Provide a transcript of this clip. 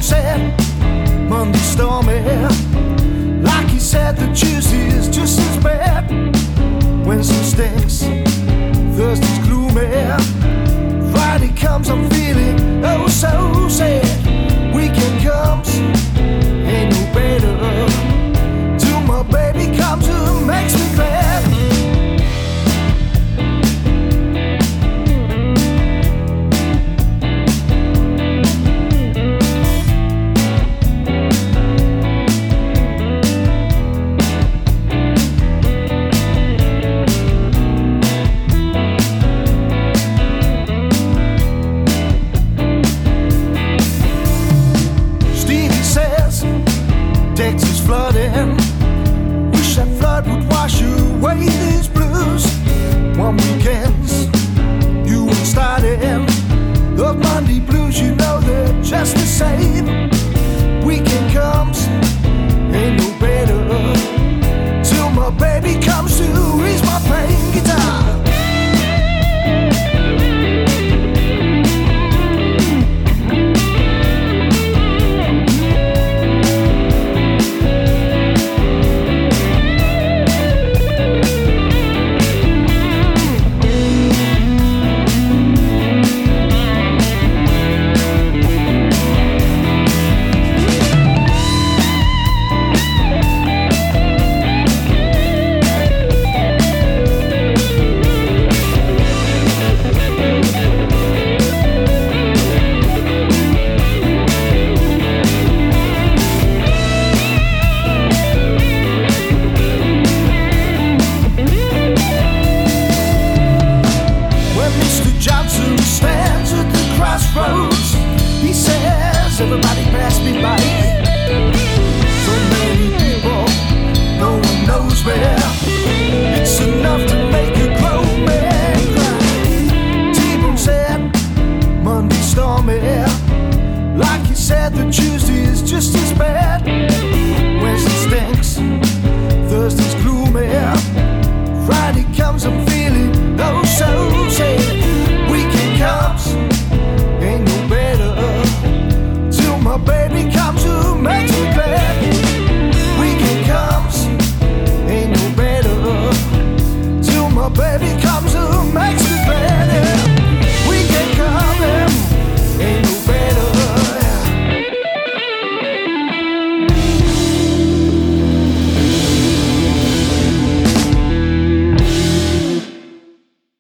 said, Monday stormy. Like he said, the Tuesday is just as bad. Wednesday stinks, Thursday's gloomy. Friday comes, I'm feeling oh so sad. Weekend comes, ain't no better. Till my baby comes and makes me glad. Texas flooding. Wish that flood would wash away these blues. One weekends, you were starting. Those Monday blues, you know they're just the same. Weekend comes, ain't no better. Till my baby comes to ease my pain guitar. Johnson stands at the crossroads. He says, everybody pass me by. So many people, no one knows where. It's enough to make a grown man cry. T-Bone said, Monday stormy. Like he said, the Tuesday is just as bad. Wednesday stinks,